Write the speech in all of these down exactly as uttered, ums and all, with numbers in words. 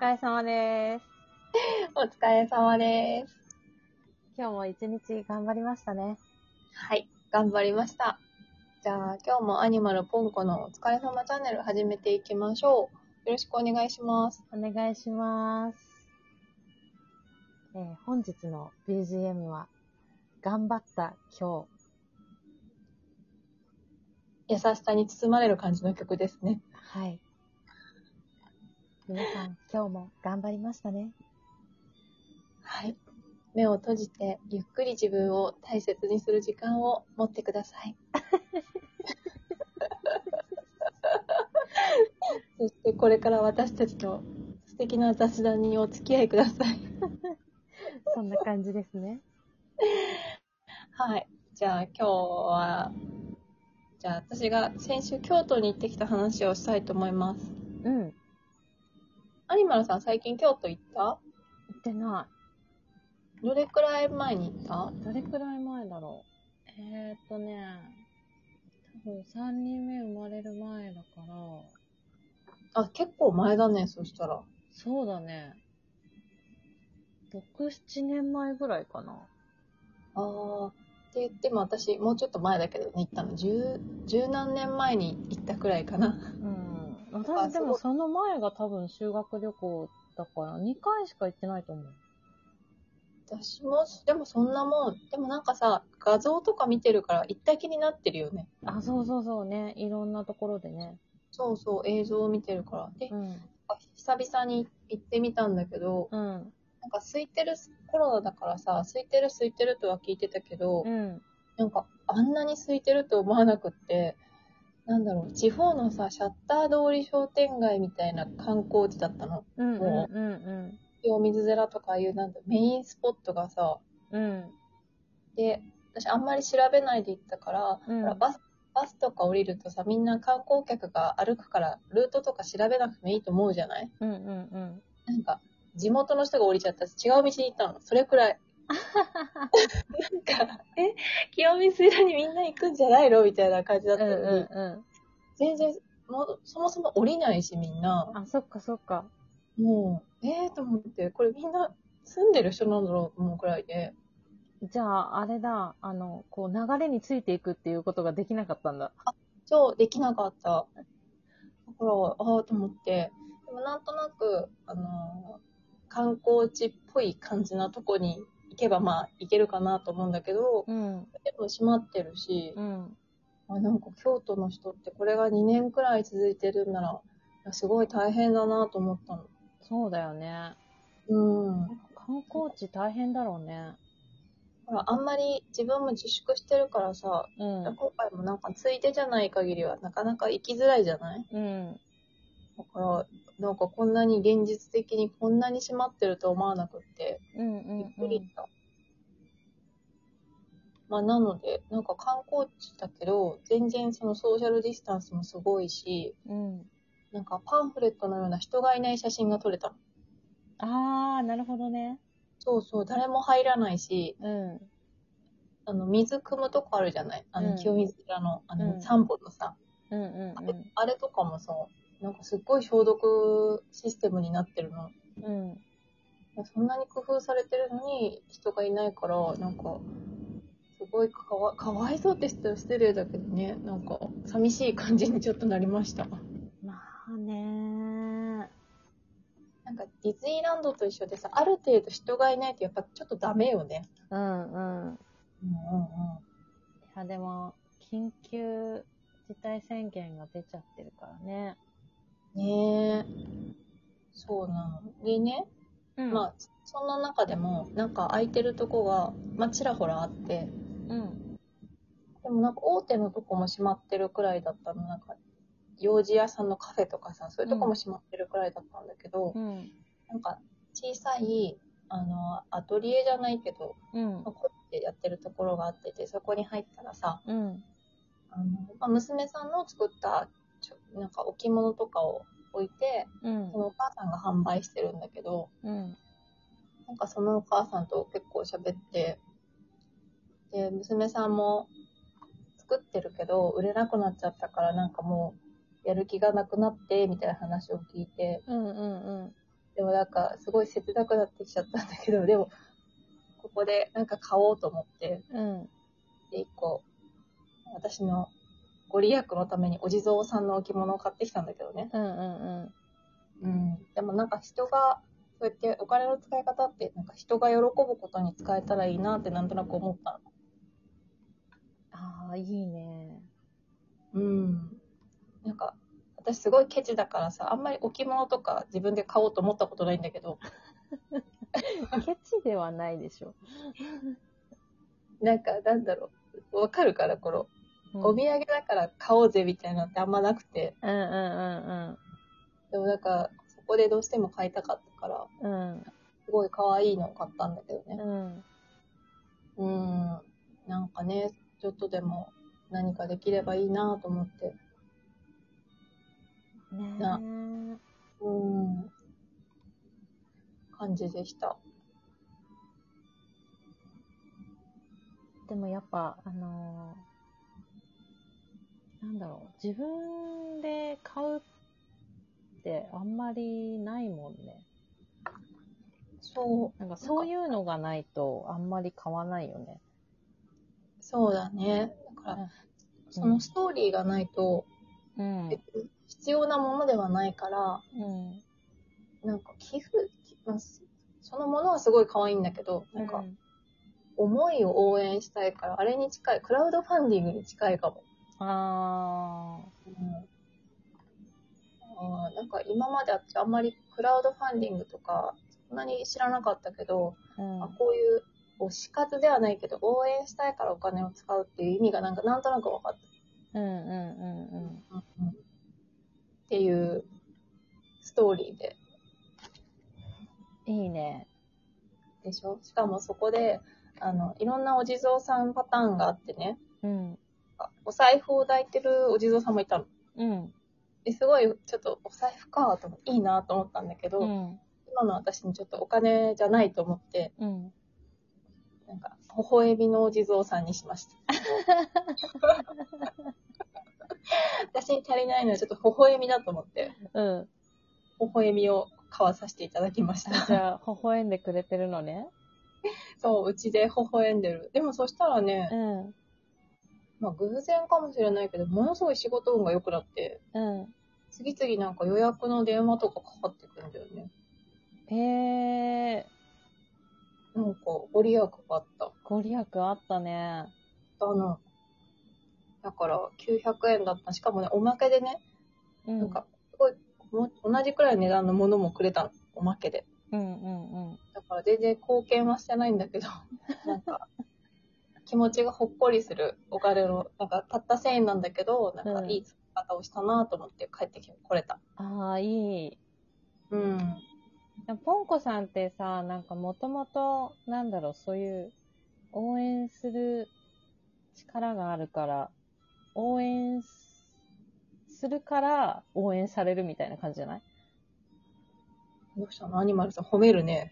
れ様です。 お疲れ様です。 今日も一日頑張りましたね。 はい、頑張りました。じゃあ今日もアニマルポンコのお疲れ様チャンネル始めていきましょう。よろしくお願いします。 お願いします。えー、本日の ビージーエム は頑張った今優しさに包まれる感じの曲ですね。 日。はい。皆さん今日も頑張りましたね。 はい。目を閉じてゆっくり自分を大切にする時間を持ってください。そしてこれから私たちと素敵な雑談にお付き合いください。 そんな感じですね。 はい。じゃあ今日は、じゃあ私が先週京都に行ってきた話をしたいと思います。 うん。 アニマルさん最近京都行った？ 行ってなどれくらい前に行った？ い。どれくらい前だろう。えーっとね、多分さんにんめ生まれる前だから、 あ、結構前だね、そしたら。 そうだね。ろく、ななねんまえぐらいかな。 あー、って言っても私、もうちょっと前だけどね、行ったの。十、十何年前に行ったくらいかな。 うん。 あ、 私ですごい。 もその前が多分修学旅行だからにかいしか行ってないと思う。 私も、でもそんなもん。でもなんかさ、画像とか見てるから一体気になってるよね。 あ、そうそうそうね。いろんなところでね。 そうそう、映像を見てるから。で、 うん。 久々に行ってみたんだけど、 うん。 なんか空いてる、コロナだからさ、空いてる空いてるとは聞いてたけど、 うん。 なんかあんなに空いてると思わなくって、なんだろう、地方のさ、シャッター通り商店街みたいな観光地だったの。 うんもうんうんう、清水寺とかいう、なんだ、メインスポットがさ、 うん。うん。 で、私あんまり調べないで行ったから、 うん。 ほらバス、バスとか降りるとさ、みんな観光客が歩くから、ルートとか調べなくてもいいと思うじゃない？ うんうんうん。 なんか、地元の人が降りちゃったし、違う道に行ったの。それくらい。なんか、え、清水寺にみんな行くんじゃないのみたいな感じだっうんたのに、 うんうん。 全然、もう、そもそも降りないし、みんな。 あ、そっかそっか。 もう、えーと思って、これみんな住んでる人なんだろうと思うくらいで、 じゃあ、あれだ。あの、こう流れについていくっていうことができなかったんだ。 そう、できなかった。だから、ああと思って、でもなんとなく、あのー観光地っぽい感じなとこに行けば、まあ、行けるかなと思うんだけど、 うん。 でも閉まってるし、 うん。 あ、なんか京都の人ってこれがにねんくらい続いてるんなら、いやすごい大変だなと思ったの。 そうだよね。 うん。 観光地大変だろうね。 ほら、あんまり自分も自粛してるからさ、 うん。 今回もなんかついでじゃない限りはなかなか行きづらいじゃない？ うん。 だから、なんかこんなに現実的にこんなに閉まってると思わなくって、 うんうびっんうん。 くりした。まあなので、なんか観光地だけど、全然そのソーシャルディスタンスもすごいし、 うん。 なんかパンフレットのような人がいない写真が撮れたの。 あー、なるほどね。 そうそう、誰も入らないし、 うん。 あの、水汲むとこあるじゃない？あの、 うん。 清水寺の、あの、 うん。 散歩のさ、 うんうんあれとかもさ、なんかすっごい消毒システムになってるの。 うん。うん。 そんなに工夫されてるのに人がいないから、なんか、すごいかわかわいそうって言ったら失礼だけどね、なんか、寂しい感じにちょっとなりました。 まあねなんか、ディズニーランドと一緒でさ、ある程度人がいないとやっぱちょっとダメよね。 ー。うんうん。 うんうんうん。 いや、でも、緊急事態宣言が出ちゃってるからね。 ねえ、そうなの。でね、 うん。 まあ、そんな中でも、なんか空いてるとこが、まあ、ちらほらあって、 うん。 でもなんか大手のとこも閉まってるくらいだったの。なんか、幼児屋さんのカフェとかさ、そういうとこも閉まってるくらいだったんだけど、 うん。 なんか、小さい、あの、アトリエじゃないけど、 うん。 まあ、こうやってやってるところがあってて、そこに入ったらさ、 うん。 あの、まあ、娘さんの作ったちょ、なんか置物とかを置いて、 うん。 そのお母さんが販売してるんだけど、 うん。 なんかそのお母さんと結構喋って、で、娘さんも作ってるけど、売れなくなっちゃったから、なんかもう、やる気がなくなって、みたいな話を聞いて、 うん。うん。 でもなんか、すごい切なくなってきちゃったんだけど、でも、ここでなんか買おうと思って、 うん。 で、一個、私のご利益のためにお地蔵さんの置物を買ってきたんだけどね。 うんうんうん。 うん。でもなんか人が、そうやってお金の使い方って、なんか人が喜ぶことに使えたらいいなってなんとなく思ったの。 ああ、いいね。 うん。なんか、私すごいケチだからさ、あんまり置物とか自分で買おうと思ったことないんだけど、 ケチではないでしょ。 なんか、なんだろう、わかるから、この、 うん、 お土産だから買おうぜみたいなのってあんまなくて、 うんうんでもなんか、そこでどうしても買いたかったから、 うんうん。 すごい可愛いのを買ったんだけどね。 うん。 うん。なんかね、ちょっとでも何かできればいいなと思って。な、 ねうん、感じでした。 え。でもやっぱ、あのーなんだろう。自分で買うってあんまりないもんね。 そう。 なんかなんか、 そういうのがないとあんまり買わないよね。 そうだね。だから、 あ、うそのん。 ストーリーがないと、 うん。 別に必要なものではないから、 うん。 なんか寄付、まあそのものはすごい可愛いんだけど、なんか、 うん。 思いを応援したいから、あれに近い、クラウドファンディングに近いかも。 あうんあーなんか今まで私あんまりクラウドファンディングとかそんなに知らなかったけど、 あ。うん。 あこういう推し活ではないけど応援したいからお金を使うっていう意味がなんかなんとなく分かった、 うんうんうんううんうん、っていうストーリーでん。いいね。 でしょ。しかもそこであのいろんなお地蔵さんパターンがあってね、 うん。 お財布を抱いてるお地蔵さんもいたの。 うん。 ですごいちょっとお財布かといいなと思ったんだけど、 うん。 今の私にちょっとお金じゃないと思ってうん。 なんか、微笑みのお地蔵さんにしました。私に足りないのはちょっと微笑みだと思って、 うん。 微笑みを買わさせていただきましあ、じた。 ゃあ、微笑んでくれてるのね。 そう、うちで微笑んでる。でもそしたらうね、 ん。 まあ偶然かもしれないけど、ものすごい仕事運が良くなって、 うん。 次々なんか予約の電話とかかかってくるんだよね。 へえ、 なんか、ご利益があった。 ご利益あったね。 あの、だからきゅうひゃくえんだった。しかもね、おまけでね、 うん。 なんか、すごい、も同じくらいの値段のものもくれたの。おまけで。 うんうんうん。 だから全然貢献はしてないんだけど、なんか気持ちがほっこりするお金の、なんかたったせんえんなんだけど、なんかいいうん。 使い方をしたなと思って帰ってきてこれた。 ああ、いい。 うん。 でもポンコさんってさ、なんかもともと、なんだろう、そういう応援する力があるから、応援するから応援されるみたいな感じじゃない？ どうしたのアニマルさん褒めるね。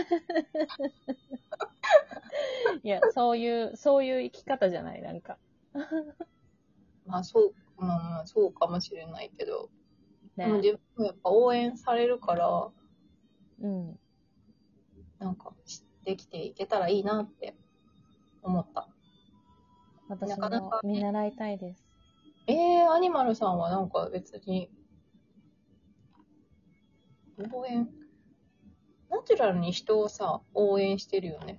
いや、そういう、そういう生き方じゃないなんか。 まあそう、まあそうかもしれないけど、でもね。 自分もやっぱ応援されるから、 うん。 なんかできていけたらいいなって思った。な私かなかね、 も見習いたいです。 えー、アニマルさんはなんか別に応援、ナチュラルに人をさ、応援してるよね。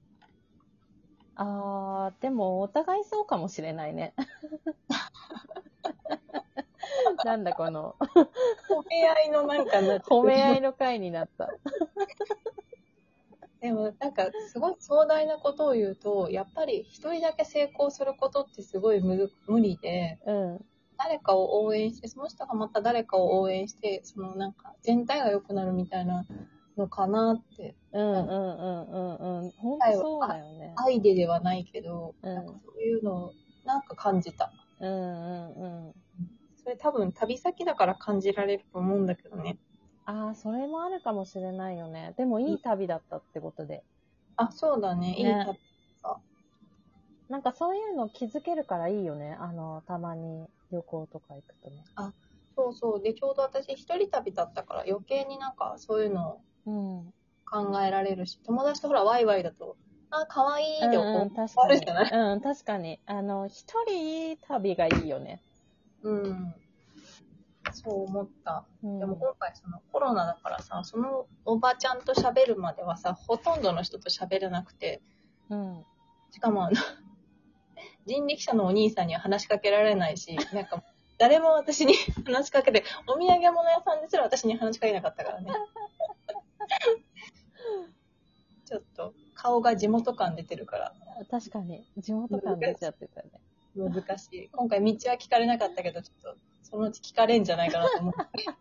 あー、でもお互いそうかもしれないね。なんだこの、 褒め合いのなんかになっちゃっ褒め合てる。 いの会になった。 でもなんかすごい壮大なことを言うと、やっぱり一人だけ成功することってすごいむ無理で、 うん。 誰かを応援して、その人がまた誰かを応援して、そのなんか全体が良くなるみたいなのかなって、なんかうんうんうんうんうん。ほんと愛はそうだよね。 愛でではないけど、 うん。 なんかそういうのをなんか感じた。 うんうんうん。 それ多分旅先だから感じられると思うんだけどね。 ああ、それもあるかもしれないよね。でもいい旅だったってことで。 あ、そうだね。いいね。 旅か。 なんかそういうの気づけるからいいよね。あの、たまに旅行とか行くとね。 あ、 そうそう。で、ちょうど私一人旅だったから余計になんかそういうのうん。 考えられるし、友達とほらワイワイだと、あ、可愛いでうんうん、 終確かに。 わるじゃない？ うん、確かに。あの、一人旅がいいよね。 うん。そう思った。 うん。 でも今回そのコロナだからさ、そのおばちゃんと喋るまではさ、ほとんどの人と喋れなくて、 うん。 しかもあの、人力車のお兄さんには話しかけられないし、なんか、誰も私に話しかけて、お土産物屋さんですら私に話しかけなかったからね。ちょっと、顔が地元感出てるから。 確かに。地元感出ちゃってたね。 難しい。今回道は聞かれなかったけど、ちょっと、そのうち聞かれんじゃないかなと思って。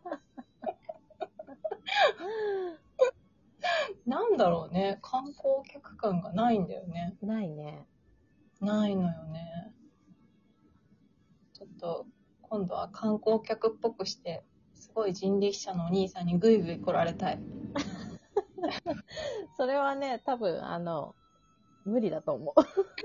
なんだろうね。観光客感がないんだよね。 ないね。 ないのよね。ちょっと、今度は観光客っぽくして、すごい人力車のお兄さんにグイグイ来られたい。 それはね、多分、あの、無理だと思う。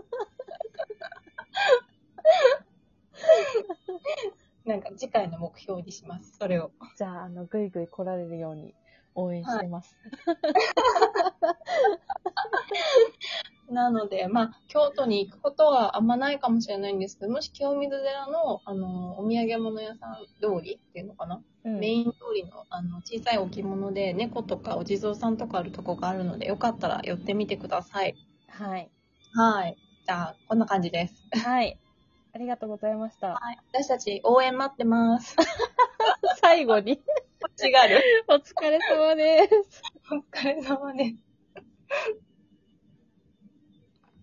なんか次回の目標にします。それを。 じゃあ、あの、ぐいぐい来られるように応援してます。 なので、まあ、京都に行くことはあんまないかもしれないんですけど、もし清水寺の、あの、お土産物屋さん通りっていうのかな、 うん、 メイン通りの、あの、小さい置物で、猫とかお地蔵さんとかあるとこがあるので、よかったら寄ってみてください。 はい。 はい。じゃあ、こんな感じです。 はい。ありがとうございました。 はい。私たち応援待ってます。 最後に。 違う。 お疲れ様です。 お疲れ様です。